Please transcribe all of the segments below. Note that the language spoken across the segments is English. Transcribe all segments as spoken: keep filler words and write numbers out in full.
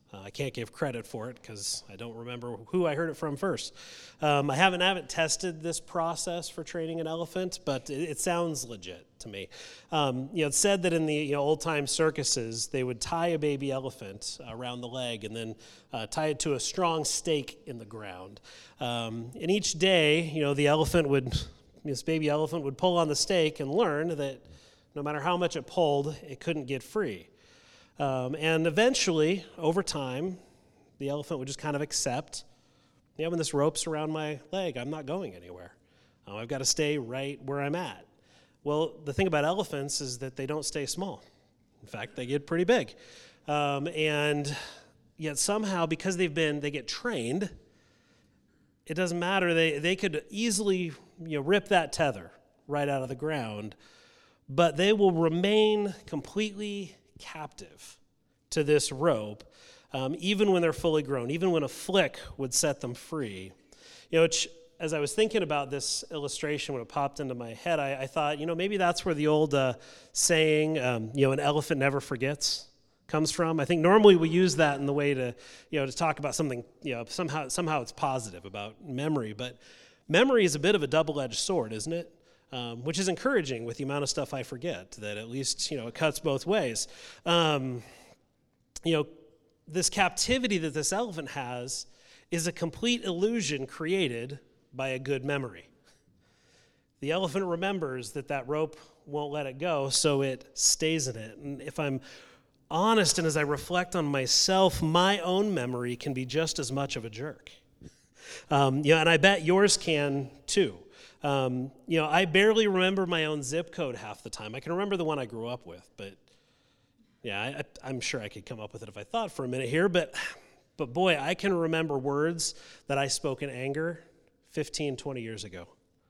Uh, I can't give credit for it because I don't remember who I heard it from first. Um, I haven't, haven't tested this process for training an elephant, but it, it sounds legit to me. Um, you know, it's said that in the you know, old-time circuses, they would tie a baby elephant around the leg and then uh, tie it to a strong stake in the ground. Um, and each day, you know, the elephant would, this baby elephant would pull on the stake and learn that no matter how much it pulled, it couldn't get free. Um, and eventually, over time, the elephant would just kind of accept, yeah, when this rope's around my leg, I'm not going anywhere. Uh, I've got to stay right where I'm at. Well, the thing about elephants is that they don't stay small. In fact, they get pretty big. Um, and yet somehow, because they've been, they get trained, it doesn't matter. They, they could easily you know, rip that tether right out of the ground, but they will remain completely captive to this rope, um, even when they're fully grown, even when a flick would set them free. You know, which, as I was thinking about this illustration when it popped into my head, I, I thought, you know, maybe that's where the old uh, saying, um, you know, an elephant never forgets comes from. I think normally we use that in the way to, you know, to talk about something, you know, somehow somehow it's positive about memory, but memory is a bit of a double-edged sword, isn't it? Um, which is encouraging with the amount of stuff I forget, that at least, you know, it cuts both ways. Um, you know, this captivity that this elephant has is a complete illusion created by a good memory. The elephant remembers that that rope won't let it go, so it stays in it. And if I'm honest and as I reflect on myself, my own memory can be just as much of a jerk. Um, you know, and I bet yours can too. Um, you know, I barely remember my own zip code half the time. I can remember the one I grew up with, but yeah, I, I'm sure I could come up with it if I thought for a minute here. But, but boy, I can remember words that I spoke in anger fifteen, twenty years ago.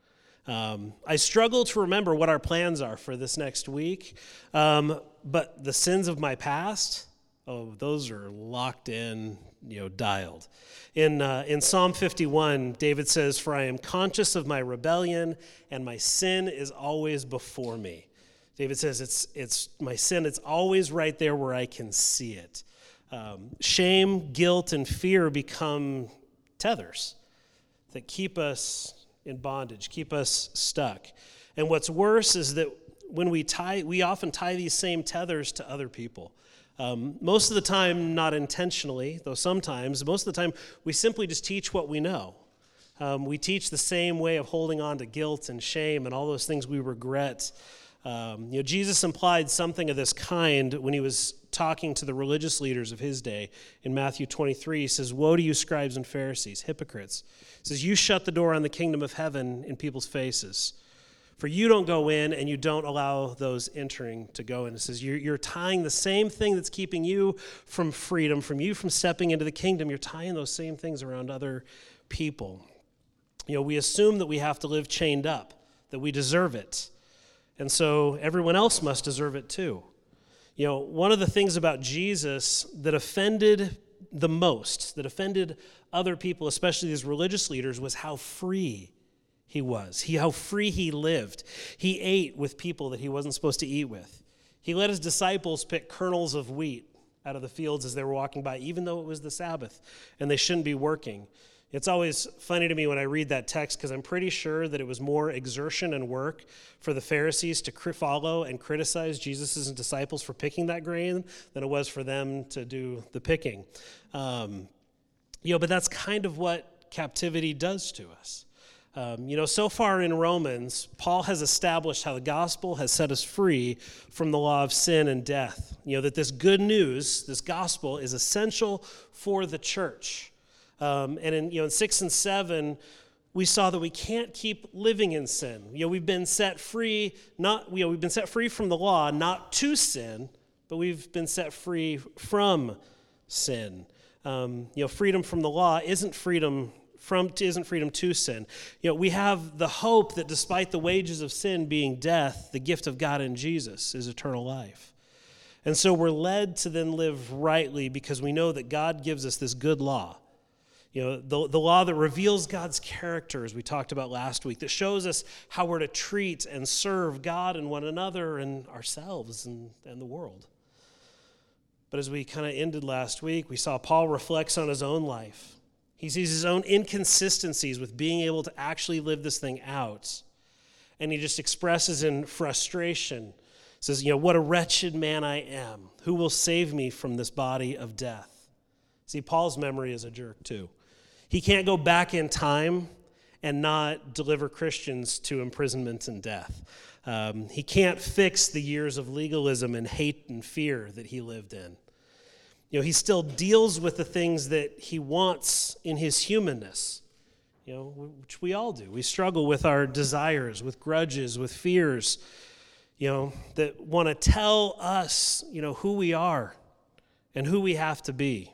Um, I struggle to remember what our plans are for this next week, um, but the sins of my past, oh, those are locked in, you know, dialed. In uh, in Psalm fifty-one, David says, "For I am conscious of my rebellion, and my sin is always before me." David says, "It's it's my sin. It's always right there where I can see it." Um, shame, guilt, and fear become tethers that keep us in bondage, keep us stuck. And what's worse is that when we tie, we often tie these same tethers to other people. Um, most of the time, not intentionally, though sometimes, most of the time, we simply just teach what we know. Um, we teach the same way of holding on to guilt and shame and all those things we regret. Um, you know, Jesus implied something of this kind when he was talking to the religious leaders of his day. In Matthew twenty-three, he says, "Woe to you, scribes and Pharisees, hypocrites." He says, "You shut the door on the kingdom of heaven in people's faces. For you don't go in, and you don't allow those entering to go in." It says you're, you're tying the same thing that's keeping you from freedom, from you from stepping into the kingdom. You're tying those same things around other people. You know, we assume that we have to live chained up, that we deserve it. And so everyone else must deserve it too. You know, one of the things about Jesus that offended the most, that offended other people, especially these religious leaders, was how free he was, he, how free he lived. He ate with people that he wasn't supposed to eat with. He let his disciples pick kernels of wheat out of the fields as they were walking by, even though it was the Sabbath and they shouldn't be working. It's always funny to me when I read that text because I'm pretty sure that it was more exertion and work for the Pharisees to follow and criticize Jesus' disciples for picking that grain than it was for them to do the picking. Um, you know, but that's kind of what captivity does to us. Um, you know, so far in Romans, Paul has established how the gospel has set us free from the law of sin and death. You know, that this good news, this gospel, is essential for the church. Um, and in, you know, in six and seven, we saw that we can't keep living in sin. You know, we've been set free, not, you know, we've been set free from the law, not to sin, but we've been set free from sin. Um, you know, freedom from the law isn't freedom from isn't freedom to sin. You know, we have the hope that despite the wages of sin being death, the gift of God in Jesus is eternal life. And so we're led to then live rightly because we know that God gives us this good law. You know, the, the law that reveals God's character, as we talked about last week, that shows us how we're to treat and serve God and one another and ourselves and, and the world. But as we kind of ended last week, we saw Paul reflects on his own life. He sees his own inconsistencies with being able to actually live this thing out. And he just expresses in frustration, says, you know, what a wretched man I am. Who will save me from this body of death? See, Paul's memory is a jerk too. He can't go back in time and not deliver Christians to imprisonment and death. Um, he can't fix the years of legalism and hate and fear that he lived in. You know, he still deals with the things that he wants in his humanness, you know, which we all do. We struggle with our desires, with grudges, with fears, you know, that want to tell us, you know, who we are and who we have to be.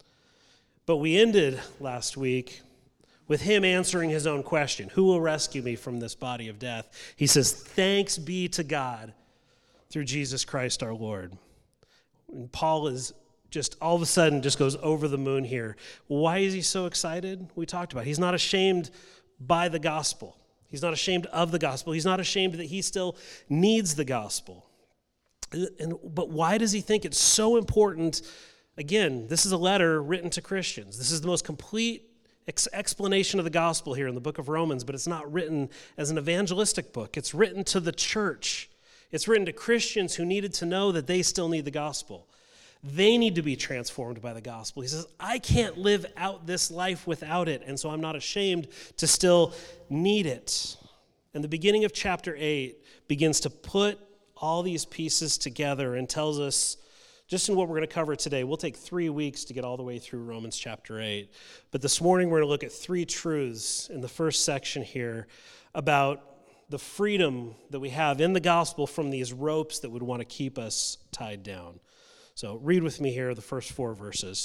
But we ended last week with him answering his own question, who will rescue me from this body of death? He says, thanks be to God through Jesus Christ our Lord. And Paul is just all of a sudden just goes over the moon here. Why is he so excited? We talked about it. He's not ashamed by the gospel. He's not ashamed of the gospel. He's not ashamed that he still needs the gospel. And, but why does he think it's so important? Again, this is a letter written to Christians. This is the most complete ex- explanation of the gospel here in the book of Romans, but it's not written as an evangelistic book. It's written to the church. It's written to Christians who needed to know that they still need the gospel. They need to be transformed by the gospel. He says, I can't live out this life without it, and so I'm not ashamed to still need it. And the beginning of chapter eight begins to put all these pieces together and tells us, just in what we're going to cover today, we'll take three weeks to get all the way through Romans chapter eight. But this morning we're going to look at three truths in the first section here about the freedom that we have in the gospel from these ropes that would want to keep us tied down. So read with me here the first four verses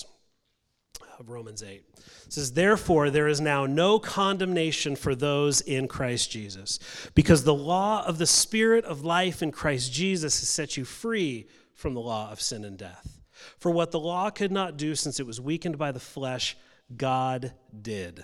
of Romans eight. It says, therefore, there is now no condemnation for those in Christ Jesus, because the law of the Spirit of life in Christ Jesus has set you free from the law of sin and death. For what the law could not do since it was weakened by the flesh, God did.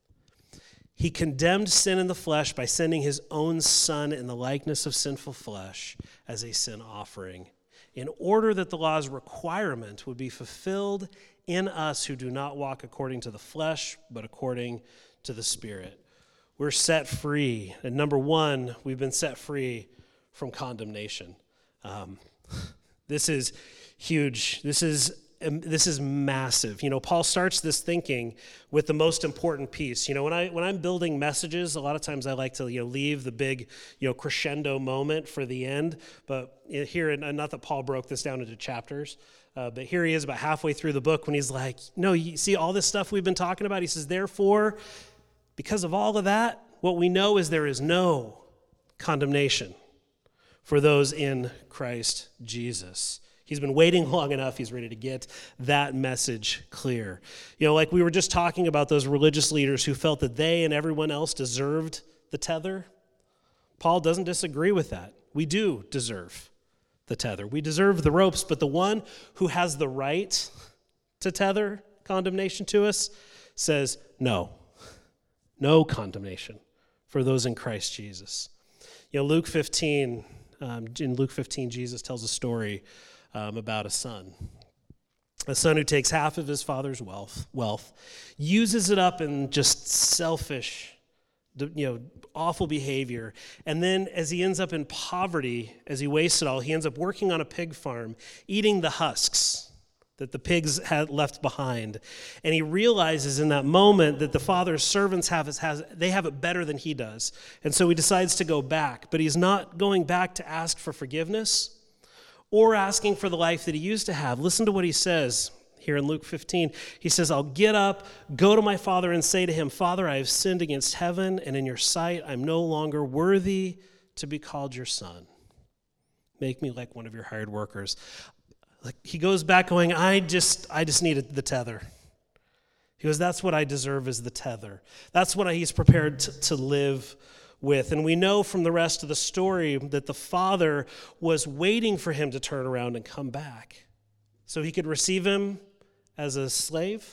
He condemned sin in the flesh by sending his own Son in the likeness of sinful flesh as a sin offering, in order that the law's requirement would be fulfilled in us who do not walk according to the flesh, but according to the Spirit. We're set free. And number one, we've been set free from condemnation. Um, this is huge. This is um, this is massive. You know, Paul starts this thinking with the most important piece. You know, when I when I'm building messages, a lot of times I like to you know leave the big you know crescendo moment for the end. But here, and not that Paul broke this down into chapters, uh, but here he is about halfway through the book when he's like, "No, you see all this stuff we've been talking about." He says, "Therefore, because of all of that, what we know is there is no condemnation for those in Christ Jesus." He's been waiting long enough. He's ready to get that message clear. You know, like we were just talking about those religious leaders who felt that they and everyone else deserved the tether. Paul doesn't disagree with that. We do deserve the tether. We deserve the ropes, but the one who has the right to tether condemnation to us says no. No condemnation for those in Christ Jesus. You know, Luke fifteen, um, in Luke fifteen, Jesus tells a story Um, about a son. A son who takes half of his father's wealth, wealth, uses it up in just selfish, you know, awful behavior. And then as he ends up in poverty, as he wastes it all, he ends up working on a pig farm, eating the husks that the pigs had left behind. And he realizes in that moment that the father's servants have it, has, they have it better than he does. And so he decides to go back, but he's not going back to ask for forgiveness or asking for the life that he used to have. Listen to what he says here in Luke fifteen. He says, I'll get up, go to my father and say to him, Father, I have sinned against heaven and in your sight. I'm no longer worthy to be called your son. Make me like one of your hired workers. Like he goes back going, I just, I just needed the tether. He goes, that's what I deserve is the tether. That's what he's prepared to, to live with. And we know from the rest of the story that the father was waiting for him to turn around and come back so he could receive him as a slave?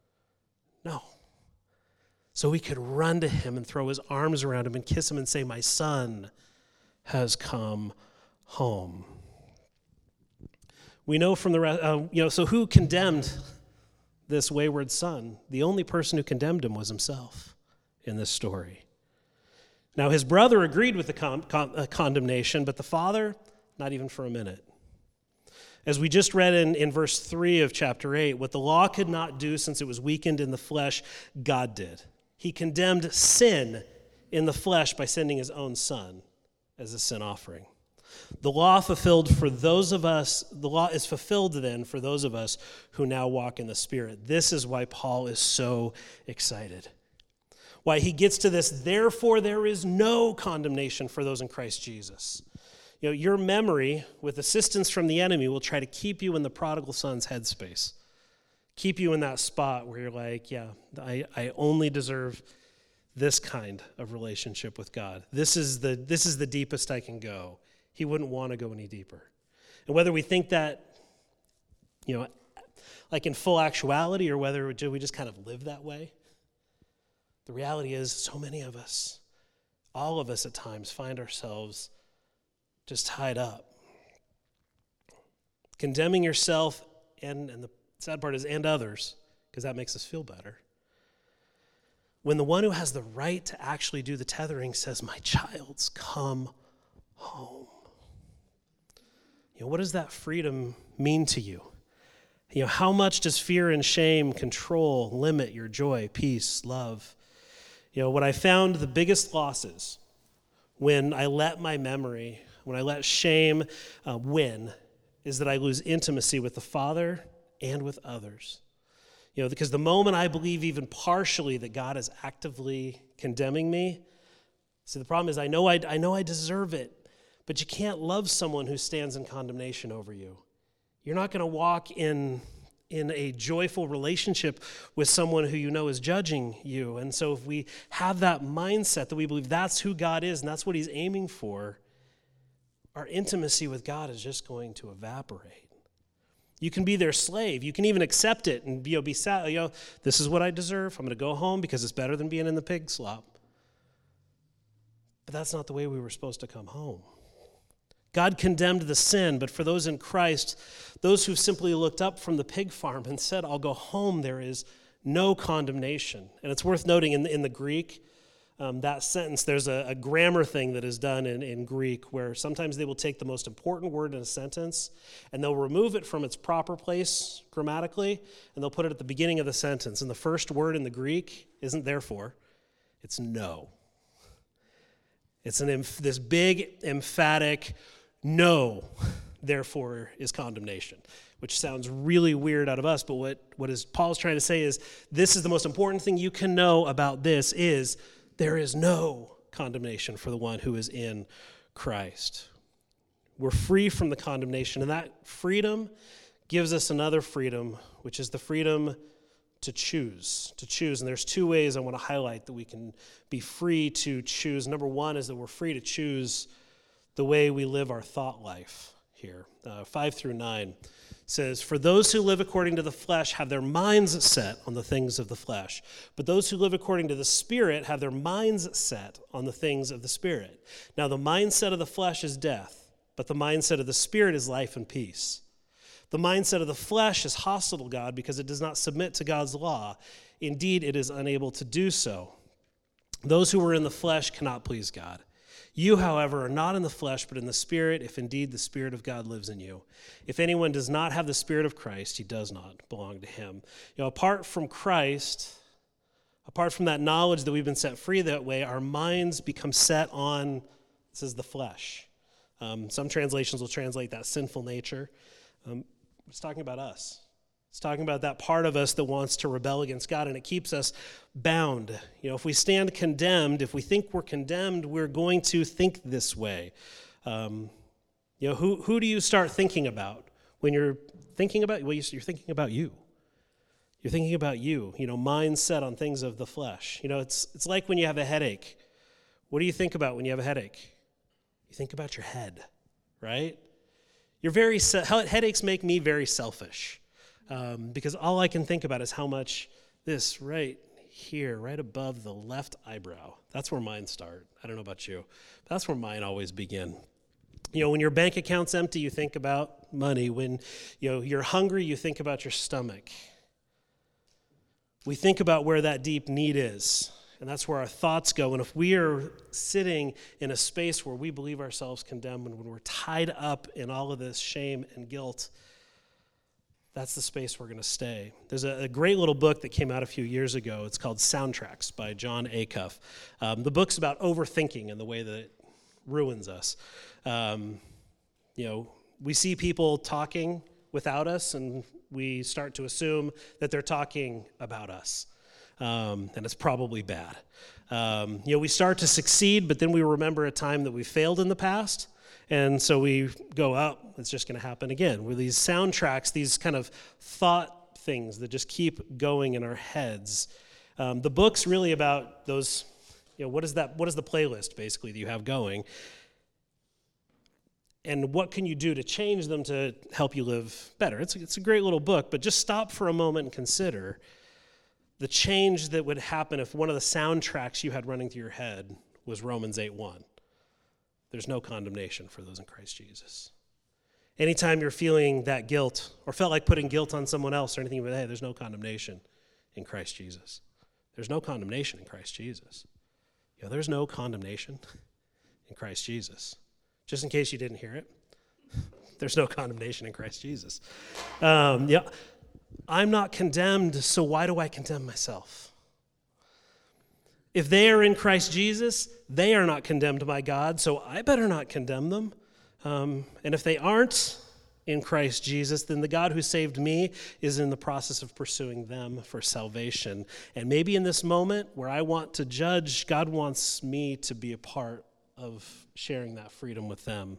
No. So he could run to him and throw his arms around him and kiss him and say, my son has come home. We know from the rest, uh, you know, so who condemned this wayward son? The only person who condemned him was himself in this story. Now, his brother agreed with the con- con- uh, condemnation, but the father, not even for a minute. As we just read in, in verse three of chapter eight, what the law could not do since it was weakened in the flesh, God did. He condemned sin in the flesh by sending his own son as a sin offering. The law fulfilled for those of us, the law is fulfilled then for those of us who now walk in the Spirit. This is why Paul is so excited. Why he gets to this, therefore there is no condemnation for those in Christ Jesus. You know, your memory, with assistance from the enemy, will try to keep you in the prodigal son's headspace. Keep you in that spot where you're like, yeah, I, I only deserve this kind of relationship with God. This is the this is the deepest I can go. He wouldn't want to go any deeper. And whether we think that, you know, like in full actuality, or whether we just kind of live that way, the reality is so many of us, all of us at times, find ourselves just tied up. Condemning yourself, and, and the sad part is, and others, because that makes us feel better. When the one who has the right to actually do the tethering says, my child's come home. You know, what does that freedom mean to you? You know, how much does fear and shame control, limit your joy, peace, love? You know, what I found the biggest losses when I let my memory, when I let shame uh, win, is that I lose intimacy with the Father and with others. You know, because the moment I believe even partially that God is actively condemning me, see, the problem is I know I, I know I deserve it, but you can't love someone who stands in condemnation over you. You're not going to walk in, in a joyful relationship with someone who you know is judging you. And so if we have that mindset that we believe that's who God is and that's what he's aiming for, our intimacy with God is just going to evaporate. You can be their slave. You can even accept it and be, you know, be sad. You know, this is what I deserve. I'm going to go home because it's better than being in the pig slop. But that's not the way we were supposed to come home. God condemned the sin, but for those in Christ, those who've simply looked up from the pig farm and said, I'll go home, there is no condemnation. And it's worth noting in the, in the Greek, um, that sentence, there's a, a grammar thing that is done in, in Greek where sometimes they will take the most important word in a sentence and they'll remove it from its proper place grammatically and they'll put it at the beginning of the sentence. And the first word in the Greek isn't therefore, it's no. It's an emph- this big, emphatic no, therefore is condemnation, which sounds really weird out of us, but what, what is Paul's trying to say is this is the most important thing you can know about this is there is no condemnation for the one who is in Christ. We're free from the condemnation, and that freedom gives us another freedom, which is the freedom to choose, to choose. And there's two ways I want to highlight that we can be free to choose. Number one is that we're free to choose the way we live our thought life here. Uh, five through nine says, for those who live according to the flesh have their minds set on the things of the flesh, but those who live according to the Spirit have their minds set on the things of the Spirit. Now the mindset of the flesh is death, but the mindset of the Spirit is life and peace. The mindset of the flesh is hostile to God because it does not submit to God's law. Indeed, it is unable to do so. Those who are in the flesh cannot please God. You, however, are not in the flesh, but in the Spirit, if indeed the Spirit of God lives in you. If anyone does not have the Spirit of Christ, he does not belong to him. You know, apart from Christ, apart from that knowledge that we've been set free that way, our minds become set on, this is the flesh. Um, some translations will translate that sinful nature. Um, it's talking about us. It's talking about that part of us that wants to rebel against God, and it keeps us bound. You know, if we stand condemned, if we think we're condemned, we're going to think this way. Um, you know, who who do you start thinking about when you're thinking about? Well, you're thinking about you. You're thinking about you. You know, mind set on things of the flesh. You know, it's it's like when you have a headache. What do you think about when you have a headache? You think about your head, right? You're very headaches make me very selfish. Um, because all I can think about is how much this right here, right above the left eyebrow, that's where mine start. I don't know about you, but that's where mine always begin. You know, when your bank account's empty, you think about money. When, you know, you're hungry, you think about your stomach. We think about where that deep need is, and that's where our thoughts go. And if we are sitting in a space where we believe ourselves condemned, and when we're tied up in all of this shame and guilt, that's the space we're going to stay. There's a, a great little book that came out a few years ago. It's called Soundtracks by John Acuff. Um, the book's about overthinking and the way that it ruins us. Um, you know, we see people talking without us, and we start to assume that they're talking about us, um, and it's probably bad. Um, you know, we start to succeed, but then we remember a time that we failed in the past, and so we go, oh, it's just going to happen again. With these soundtracks, these kind of thought things that just keep going in our heads. Um, the book's really about those, you know, what is that? What is the playlist, basically, that you have going? And what can you do to change them to help you live better? It's, it's a great little book, but just stop for a moment and consider the change that would happen if one of the soundtracks you had running through your head was Romans eight one. There's no condemnation for those in Christ Jesus. Anytime you're feeling that guilt or felt like putting guilt on someone else or anything, but hey, there's no condemnation in Christ Jesus. There's no condemnation in Christ Jesus. You know, there's no condemnation in Christ Jesus. Just in case you didn't hear it, there's no condemnation in Christ Jesus. Um, yeah, I'm not condemned, so why do I condemn myself? If they are in Christ Jesus, they are not condemned by God, so I better not condemn them. Um, and if they aren't in Christ Jesus, then the God who saved me is in the process of pursuing them for salvation. And maybe in this moment where I want to judge, God wants me to be a part of sharing that freedom with them.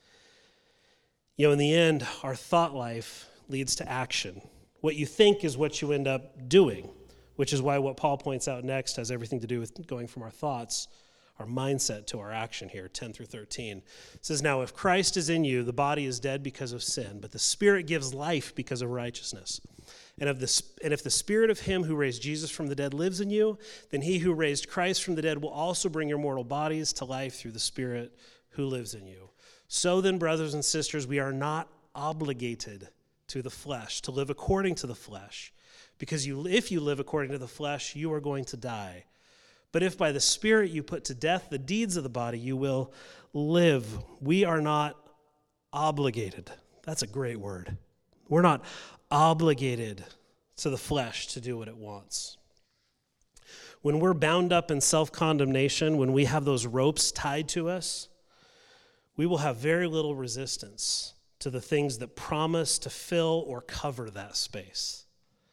You know, in the end, our thought life leads to action. What you think is what you end up doing, which is why what Paul points out next has everything to do with going from our thoughts, our mindset, to our action here, ten through thirteen. It says, now if Christ is in you, the body is dead because of sin, but the Spirit gives life because of righteousness. And, of the, and if the Spirit of him who raised Jesus from the dead lives in you, then he who raised Christ from the dead will also bring your mortal bodies to life through the Spirit who lives in you. So then, brothers and sisters, we are not obligated to the flesh, to live according to the flesh, because you, if you live according to the flesh, you are going to die. But if by the Spirit you put to death the deeds of the body, you will live. We are not obligated. That's a great word. We're not obligated to the flesh to do what it wants. When we're bound up in self-condemnation, when we have those ropes tied to us, we will have very little resistance to the things that promise to fill or cover that space.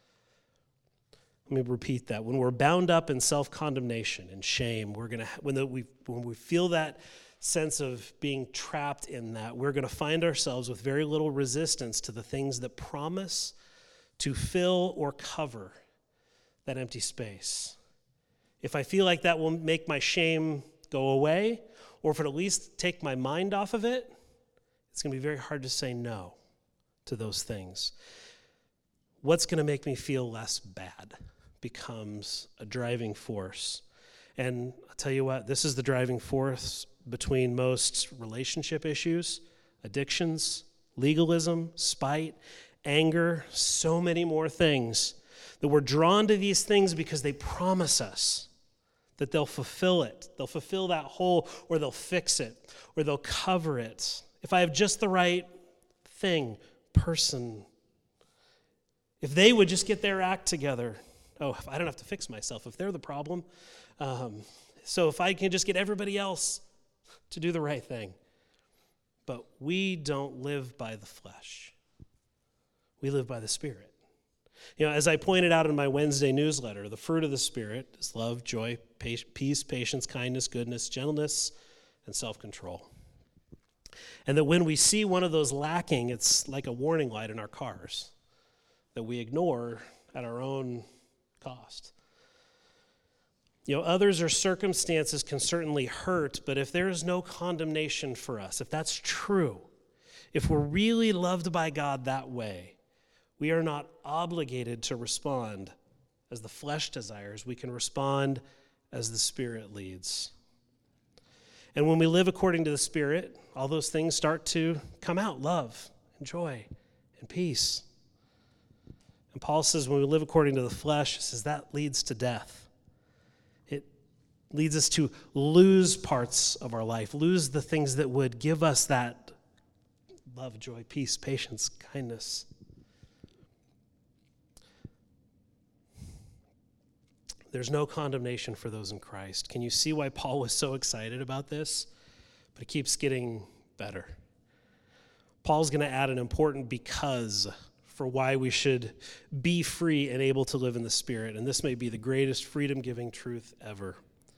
Let me repeat that. When we're bound up in self-condemnation and shame, we're gonna when the, we when we feel that sense of being trapped in that, we're going to find ourselves with very little resistance to the things that promise to fill or cover that empty space. If I feel like that will make my shame go away, or if it at least take my mind off of it, it's going to be very hard to say no to those things. What's going to make me feel less bad becomes a driving force. And I'll tell you what, this is the driving force between most relationship issues, addictions, legalism, spite, anger, so many more things. That we're drawn to these things because they promise us that they'll fulfill it. They'll fulfill that hole, or they'll fix it, or they'll cover it. If I have just the right thing, person, if they would just get their act together, oh, if I don't have to fix myself, if they're the problem. Um, so if I can just get everybody else to do the right thing. But we don't live by the flesh. We live by the Spirit. You know, as I pointed out in my Wednesday newsletter, the fruit of the Spirit is love, joy, peace, patience, kindness, goodness, gentleness, and self-control. And that when we see one of those lacking, it's like a warning light in our cars that we ignore at our own cost. You know, others or circumstances can certainly hurt, but if there is no condemnation for us, if that's true, if we're really loved by God that way, we are not obligated to respond as the flesh desires. We can respond as the Spirit leads. And when we live according to the Spirit, all those things start to come out: love and joy and peace. And Paul says when we live according to the flesh, he says that leads to death. It leads us to lose parts of our life, lose the things that would give us that love, joy, peace, patience, kindness. There's no condemnation for those in Christ. Can you see why Paul was so excited about this? But it keeps getting better. Paul's going to add an important because for why we should be free and able to live in the Spirit. And this may be the greatest freedom-giving truth ever.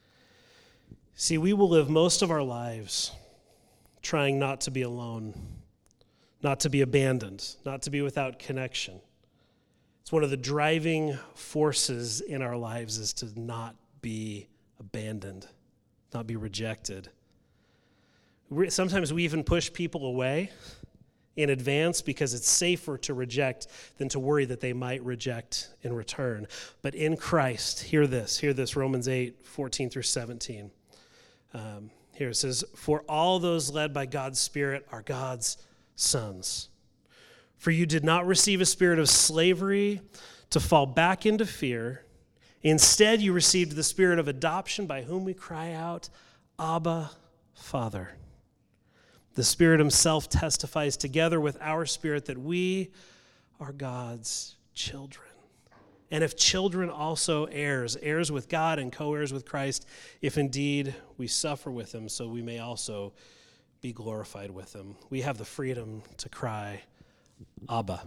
See, we will live most of our lives trying not to be alone, not to be abandoned, not to be without connection. It's one of the driving forces in our lives is to not be abandoned, not be rejected. Sometimes we even push people away in advance because it's safer to reject than to worry that they might reject in return. But in Christ, hear this, hear this, Romans eight, fourteen through seventeen. Um, here it says, "For all those led by God's Spirit are God's sons. For you did not receive a spirit of slavery to fall back into fear. Instead, you received the spirit of adoption by whom we cry out, Abba, Father. The Spirit himself testifies together with our spirit that we are God's children. And if children, also heirs, heirs with God and co-heirs with Christ, if indeed we suffer with him, so we may also be glorified with him." We have the freedom to cry, Abba.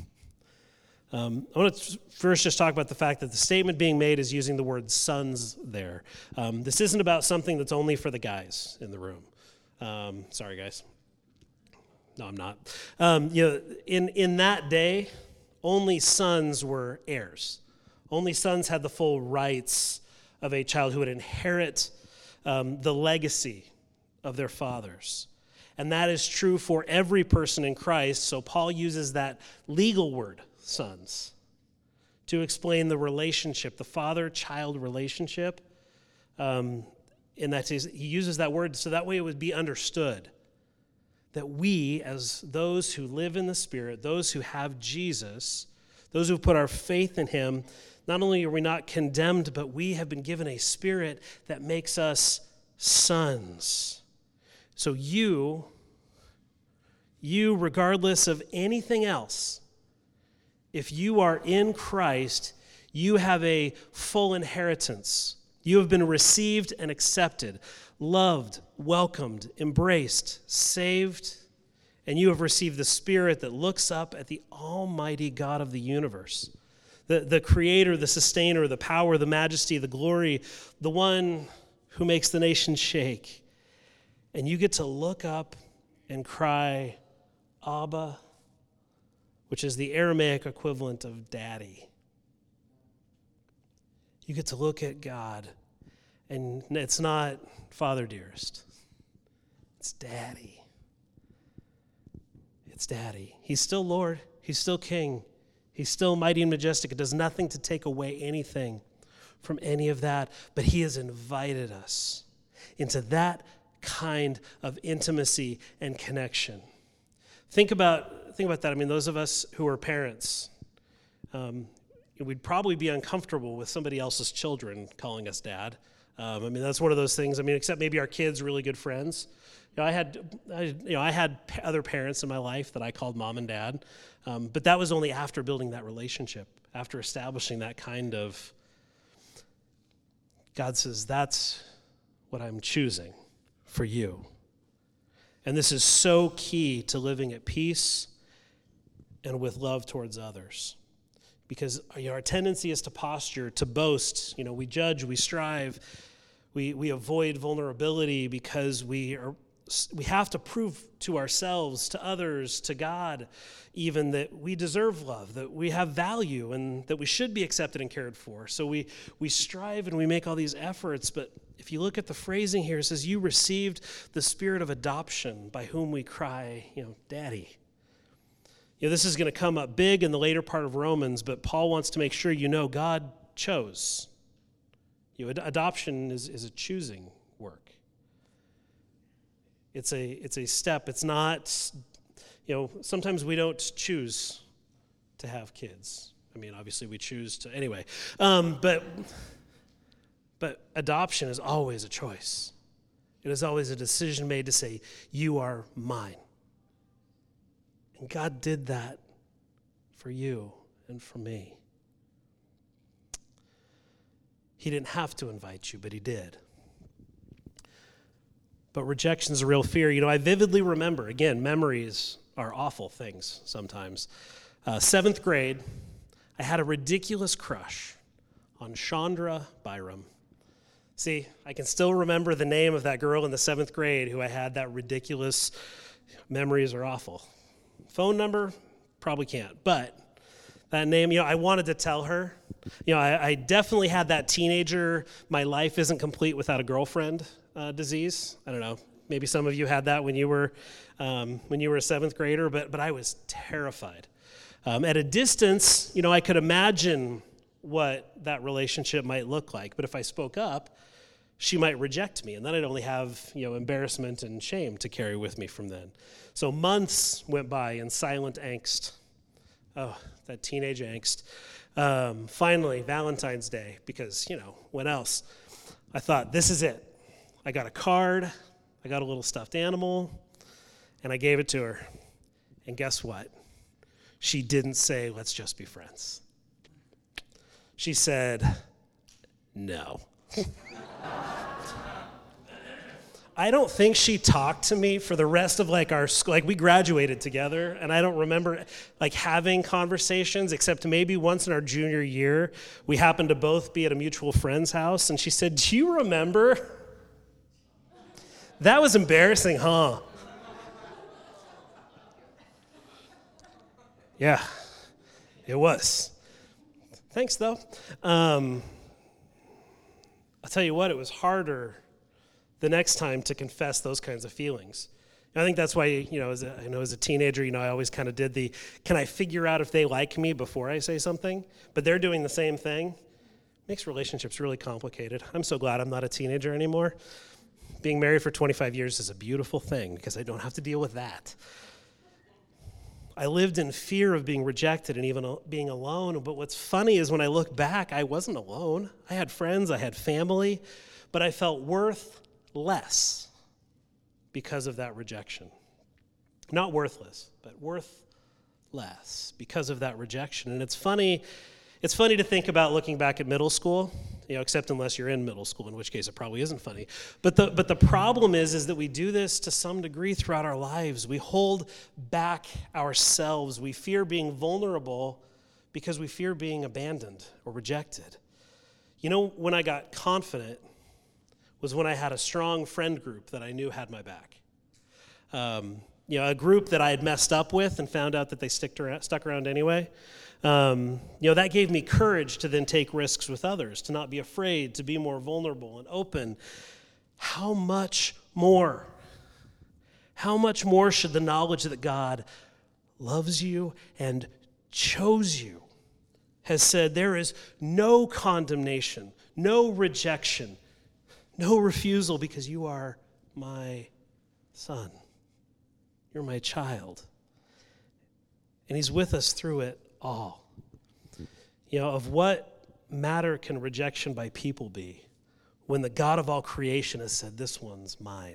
Um, I want to first just talk about the fact that the statement being made is using the word sons there. Um, this isn't about something that's only for the guys in the room. Um, sorry, guys. No, I'm not. Um, you know, in, in that day, only sons were heirs. Only sons had the full rights of a child who would inherit um, the legacy of their fathers. And that is true for every person in Christ. So Paul uses that legal word, sons, to explain the relationship, the father-child relationship. Um, and that is, he uses that word so that way it would be understood that we, as those who live in the Spirit, those who have Jesus, those who put our faith in him, not only are we not condemned, but we have been given a spirit that makes us sons. So you, you, regardless of anything else, if you are in Christ, you have a full inheritance. You have been received and accepted, loved, welcomed, embraced, saved, and you have received the Spirit that looks up at the almighty God of the universe, the, the creator, the sustainer, the power, the majesty, the glory, the one who makes the nation shake. And you get to look up and cry, Abba, which is the Aramaic equivalent of daddy. You get to look at God, and it's not Father dearest. It's daddy. It's daddy. He's still Lord. He's still King. He's still mighty and majestic. It does nothing to take away anything from any of that, but he has invited us into that kind of intimacy and connection. Think about think about that. I mean, those of us who are parents, um, we'd probably be uncomfortable with somebody else's children calling us dad. Um, I mean, that's one of those things. I mean, except maybe our kids' really good friends. You know, I had, I, you know, I had p- other parents in my life that I called mom and dad, um, but that was only after building that relationship, after establishing that kind of. God says, that's what I'm choosing for you. And this is so key to living at peace and with love towards others. Because you know, our tendency is to posture, to boast. You know, we judge, we strive, we we avoid vulnerability because we are we have to prove to ourselves, to others, to God, even that we deserve love, that we have value, and that we should be accepted and cared for. So we we strive and we make all these efforts. But if you look at the phrasing here, it says, "You received the spirit of adoption, by whom we cry, you know, Daddy." You know, this is going to come up big in the later part of Romans, but Paul wants to make sure you know God chose. You know, ad- adoption is, is a choosing work. It's a it's a step. It's not, you know, sometimes we don't choose to have kids. I mean, obviously we choose to anyway. Um, but but adoption is always a choice. It is always a decision made to say, you are mine. And God did that for you and for me. He didn't have to invite you, but he did. But rejection is a real fear. You know, I vividly remember, again, memories are awful things sometimes. Uh, seventh grade, I had a ridiculous crush on Chandra Byram. See, I can still remember the name of that girl in the seventh grade who I had that ridiculous, memories are awful. Phone number, probably can't, but that name, you know, I wanted to tell her. You know, I, I definitely had that teenager, my life isn't complete without a girlfriend uh, disease. I don't know. Maybe some of you had that when you were um, when you were a seventh grader, but but I was terrified. Um, at a distance, you know, I could imagine what that relationship might look like. But if I spoke up, she might reject me, and then I'd only have, you know, embarrassment and shame to carry with me from then. So months went by in silent angst. Oh, that teenage angst. Um, finally, Valentine's Day, because, you know, when else? I thought, this is it. I got a card, I got a little stuffed animal, and I gave it to her. And guess what? She didn't say, let's just be friends. She said, no. I don't think she talked to me for the rest of like our school. Like we graduated together, and I don't remember like having conversations except maybe once in our junior year. We happened to both be at a mutual friend's house, and she said, do you remember? That was embarrassing, huh? Yeah, it was. Thanks, though. Um, I'll tell you what, it was harder the next time to confess those kinds of feelings. And I think that's why, you know, as a, I know as a teenager, you know, I always kind of did the, can I figure out if they like me before I say something? But they're doing the same thing. Makes relationships really complicated. I'm so glad I'm not a teenager anymore. Being married for twenty-five years is a beautiful thing because I don't have to deal with that. I lived in fear of being rejected and even being alone. But what's funny is when I look back, I wasn't alone. I had friends, I had family, but I felt worth less because of that rejection. Not worthless, but worth less because of that rejection. And it's funny, it's funny to think about looking back at middle school, you know, except unless you're in middle school, in which case it probably isn't funny. But the but the problem is, is that we do this to some degree throughout our lives. We hold back ourselves. We fear being vulnerable because we fear being abandoned or rejected. You know, when I got confident was when I had a strong friend group that I knew had my back. Um, you know, a group that I had messed up with and found out that they sticked around, stuck around anyway. Um, you know, that gave me courage to then take risks with others, to not be afraid, to be more vulnerable and open. How much more? How much more should the knowledge that God loves you and chose you, has said there is no condemnation, no rejection, no refusal because you are my son. You're my child. And he's with us through it all. You know, of what matter can rejection by people be when the God of all creation has said, this one's mine?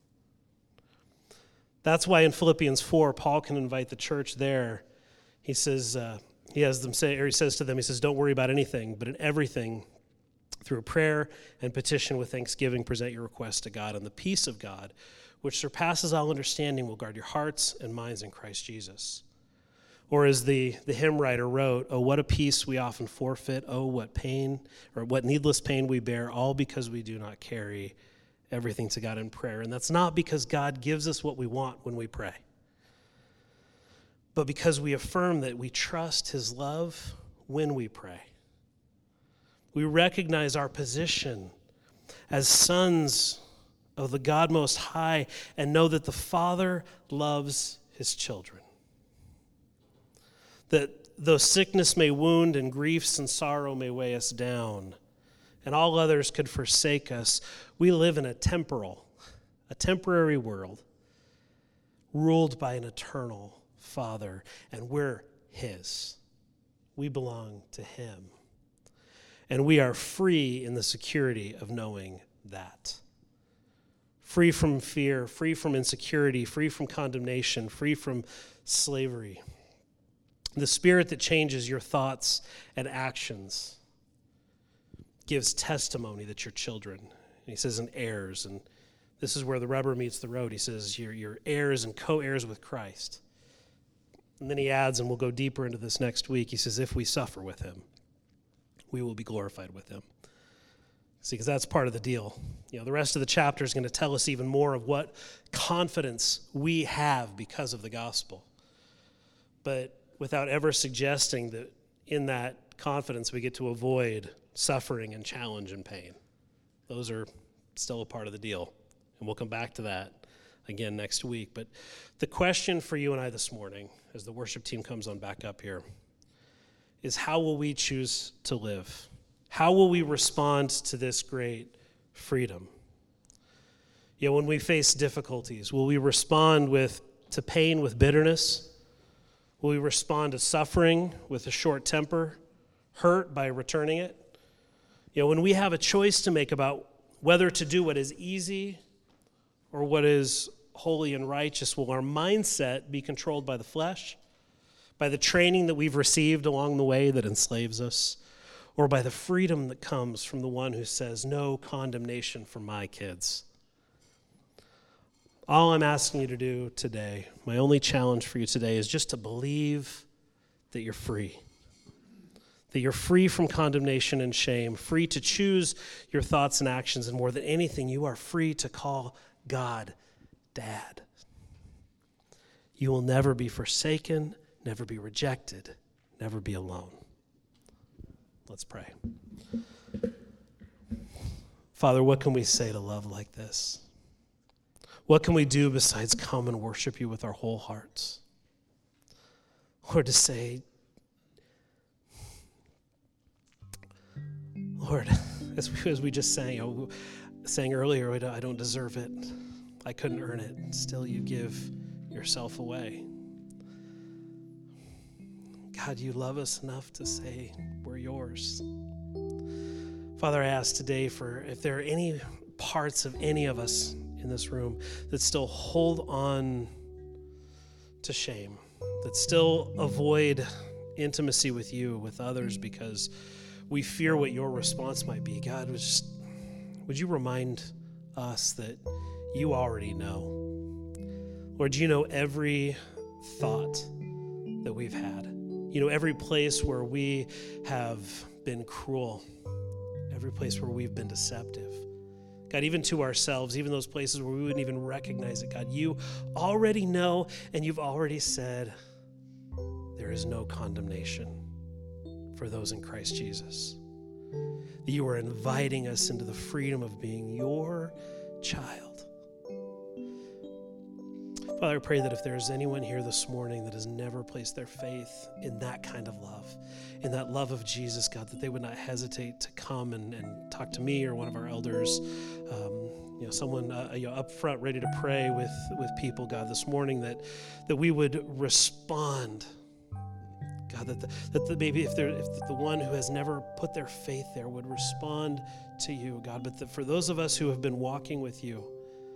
That's why in Philippians four, Paul can invite the church there. He says, uh, he has them say, or he says to them, he says, don't worry about anything, but in everything, through prayer and petition with thanksgiving, present your requests to God, and the peace of God, which surpasses all understanding, will guard your hearts and minds in Christ Jesus. Or as the, the hymn writer wrote, oh, what a peace we often forfeit, oh, what pain, or what needless pain we bear, all because we do not carry everything to God in prayer. And that's not because God gives us what we want when we pray, but because we affirm that we trust his love when we pray. We recognize our position as sons of the God Most High and know that the Father loves his children. That though sickness may wound and griefs and sorrow may weigh us down, and all others could forsake us, we live in a temporal, a temporary world ruled by an eternal Father, and we're his. We belong to him. And we are free in the security of knowing that. Free from fear, free from insecurity, free from condemnation, free from slavery. The Spirit that changes your thoughts and actions gives testimony that you're children. And he says, and heirs. And this is where the rubber meets the road. He says, you're, you're heirs and co-heirs with Christ. And then he adds, and we'll go deeper into this next week, he says, if we suffer with him, we will be glorified with him. See, because that's part of the deal. You know, the rest of the chapter is going to tell us even more of what confidence we have because of the gospel. But without ever suggesting that in that confidence we get to avoid suffering and challenge and pain. Those are still a part of the deal. And we'll come back to that again next week. But the question for you and I this morning, as the worship team comes on back up here, is how will we choose to live? How will we respond to this great freedom? You know, when we face difficulties, will we respond with to pain with bitterness? Will we respond to suffering with a short temper, hurt by returning it? You know, when we have a choice to make about whether to do what is easy or what is holy and righteous, will our mindset be controlled by the flesh, by the training that we've received along the way that enslaves us, or by the freedom that comes from the one who says, no condemnation for my kids? All I'm asking you to do today, my only challenge for you today, is just to believe that you're free. That you're free from condemnation and shame, free to choose your thoughts and actions, and more than anything, you are free to call God Dad. You will never be forsaken, never be rejected, never be alone. Let's pray. Father, what can we say to love like this? What can we do besides come and worship you with our whole hearts? Lord, to say, Lord, as we, as we just sang, you know, sang earlier, I don't deserve it. I couldn't earn it. Still, you give yourself away. God, you love us enough to say we're yours. Father, I ask today for if there are any parts of any of us in this room that still hold on to shame, that still avoid intimacy with you, with others, because we fear what your response might be. God, would, just, would you remind us that you already know. Lord, you know every thought that we've had. You know every place where we have been cruel, every place where we've been deceptive. God, even to ourselves, even those places where we wouldn't even recognize it, God, you already know, and you've already said there is no condemnation for those in Christ Jesus. You are inviting us into the freedom of being your child. Father, I pray that if there's anyone here this morning that has never placed their faith in that kind of love, in that love of Jesus, God, that they would not hesitate to come and, and talk to me or one of our elders, um, you know, someone uh, you know, up front ready to pray with, with people, God, this morning, that, that we would respond. God, that, the, that the, maybe if, if the one who has never put their faith there would respond to you, God, but that for those of us who have been walking with you,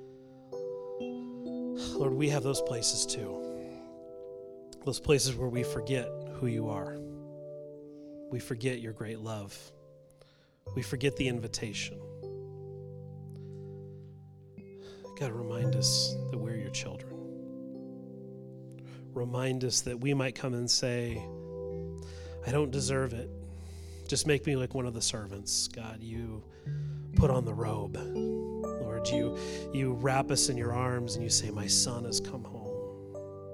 Lord, we have those places too. Those places where we forget who you are. We forget your great love. We forget the invitation. God, remind us that we're your children. Remind us that we might come and say, I don't deserve it. Just make me like one of the servants. God, you put on the robe. Lord, you, you wrap us in your arms and you say, my son has come home.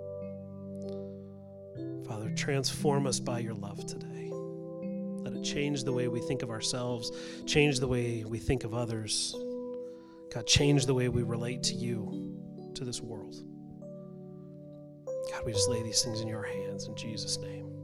Father, transform us by your love today. Let it change the way we think of ourselves, change the way we think of others. God, change the way we relate to you, to this world. God, we just lay these things in your hands in Jesus' name.